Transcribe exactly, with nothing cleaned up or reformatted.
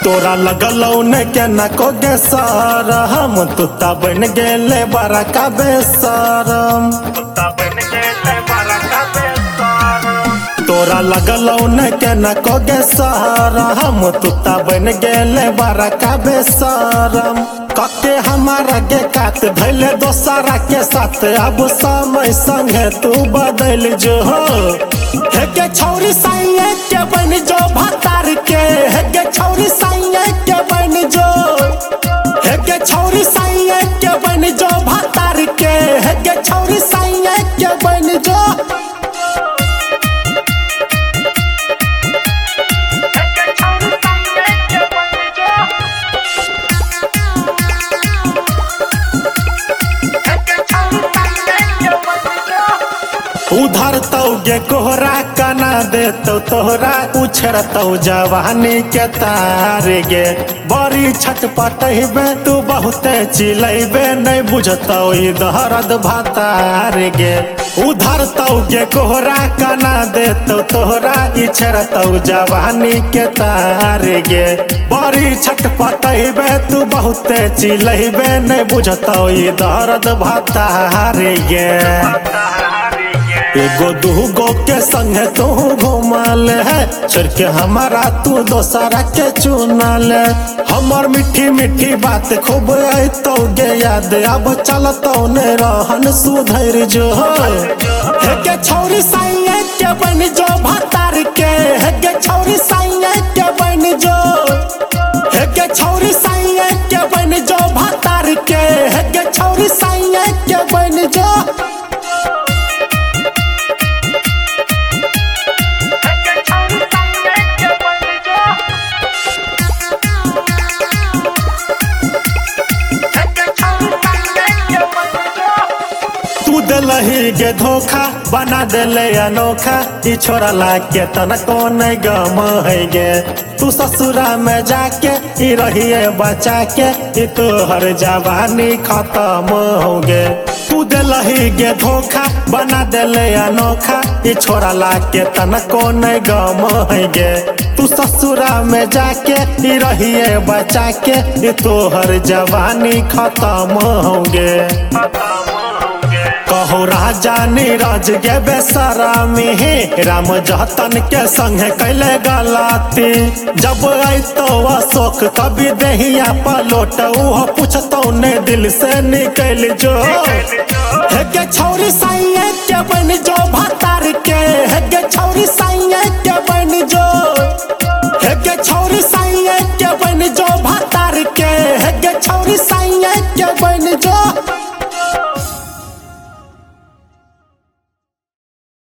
तोरा लगलौ न के न को गे सारा हम तुता बन गेले बड़ा का बेसारम तोरा लगलौ न के न को गे सारा हम तुता बन गेले बड़ा का बेसारम कके हमारा गे कात धैले दोसरा के साथ अब समय संगे तू बदल जो हे गे छौरी साइए के बन जो भतार के हे गे छौरी साइए के बन जो हे गे छौरी साइए के बन जो भतार के हे गे छौरी साइए के बन जो उधर तौ गे कोहरा कना देतो तोहरा उछरतौ जवानी के तार गे बड़ी छटपटैबे तू बहुते चिलैबे नहीं बुझतौ ई दर्द भातार गे उधर तौ गे कोहरा कना देतो तोहरा इछरतौ जवानी के तार गे बड़ी छटपटैबे तू बहुते चिलैबे नहीं बुझतौ ई दर्द भातार गे एगो दूगो के संग तू घुमल है छोड़ के हमारा तू दोसरा के चुनल हमर मीठी मीठी बात खूब आइतो गे याद अब चलतो ने रहन सुधर जो हे गे छौरी साइए के बन जो भतार के हे गे छौरी साइए के बन जो हे गे छौरी साइए के बन जो भतार के हे गे छौरी साइए के बन जो दिलही गे धोखा बना दिले अनोखा ई छोरा लाके तनको नहीं गम है गे तू ससुरा में जाके ई रहिए बचा के ई तोहर जवानी खत्म हो गे तू दिलही गे धोखा बना दिले अनोखा ई छोरा लाके तनको नहीं गम है गे तू ससुरा में जाके ई रहिए बचा के ई तोहर जवानी खत्म हो गे कहो राजा नीरज गे बेसरामी राम जतन के संग कैले गलाती जब आइतो अशोक कभी दहिया पलोट उहो पूछतो ने दिल से निकल जो हे गे छौरी साइए के बन जो भतार के हे गे छौरी साइए के